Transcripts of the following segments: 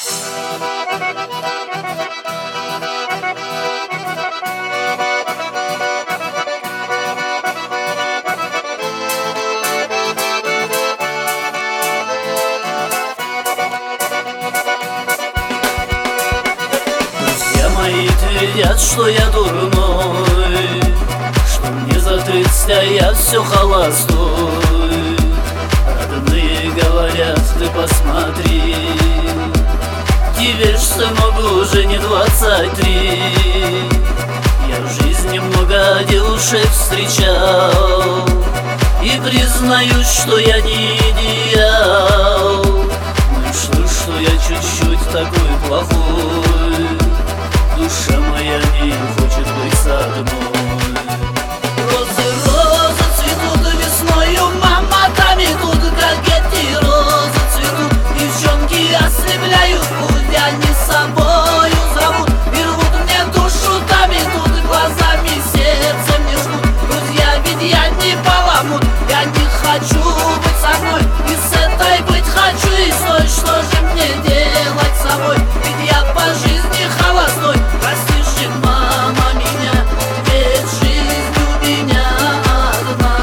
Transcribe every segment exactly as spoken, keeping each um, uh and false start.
Мои твердят, что я дурной, что мне за тридцать, а я все холостой. Родные говорят, ты посмотри, тебе ж, сынок, уже не двадцать три. Я в жизни много девушек встречал, и признаюсь, что я не идеал. Ну и что, что я чуть-чуть такой плохой, душа моя не хочет быть со мной. Розы, розы цветут весною, мама, там идут, как эти розы цветут. Девчонки ослепляют путь, они с собою зовут и рвут мне душу, там идут, глазами сердце мне жгут. Друзья, ведь я не баламут, я не хочу быть со мной, и с этой быть хочу, и с той, что же мне делать с собой? Ведь я по жизни холостой. Прости же, мама, меня, ведь жизнь у меня одна.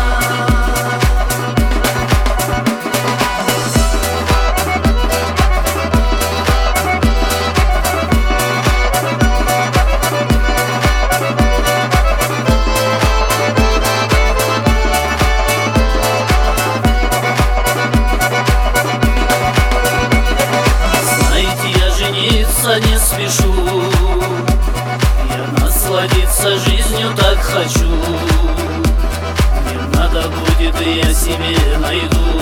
Знаете, я жениться не спешу, я насладиться жизнью так хочу. Мне надо будет, и я себе найду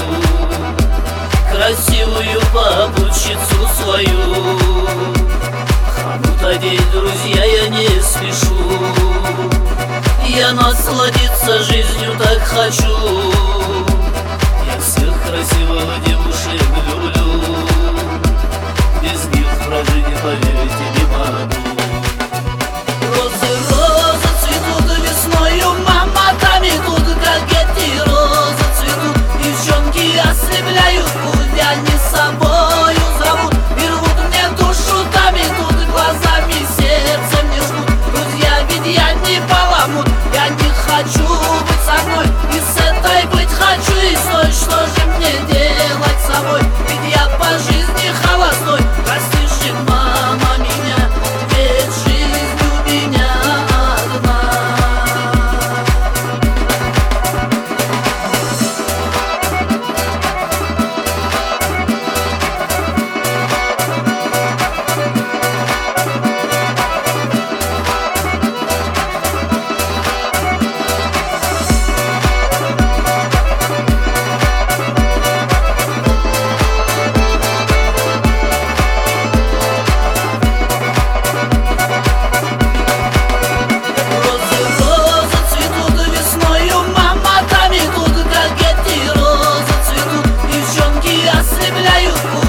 красивую попутчицу свою. Хомут одеть, друзья, я не спешу, я насладиться жизнью так хочу. Я всех красивых девушек люблю, без них прожить, поверьте, не могу. Розы, розы цветут весною, мама, там идут, как эти розы цветут. Девчонки ослепляют путь, они с собою зовут и рвут мне душу, там идут, глазами сердце мне жгут. Друзья, ведь я не баламут, я не хочу быть со мной, и с этой быть хочу, и с той, что же мне делать с собой? Ведь я по жизни холостой. Прости же, мама, меня, ведь жизнь у меня одна. Розы, розы цветут весною, мама, там идут, как эти розы цветут. Девчонки ослепляют